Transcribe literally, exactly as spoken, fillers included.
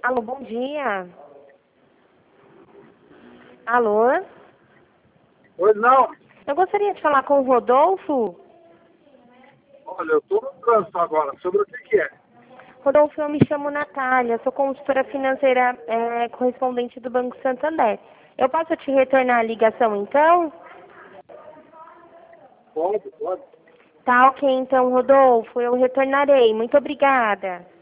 Alô, bom dia. Alô? Pois não. Eu gostaria de falar com o Rodolfo. Olha, eu estou no trânsito agora. Sobre o que, que é? Rodolfo, eu me chamo Natália, sou consultora financeira é, correspondente do Banco Santander. Eu posso te retornar a ligação, então? Pode, pode. Tá ok, então, Rodolfo, eu retornarei. Muito obrigada.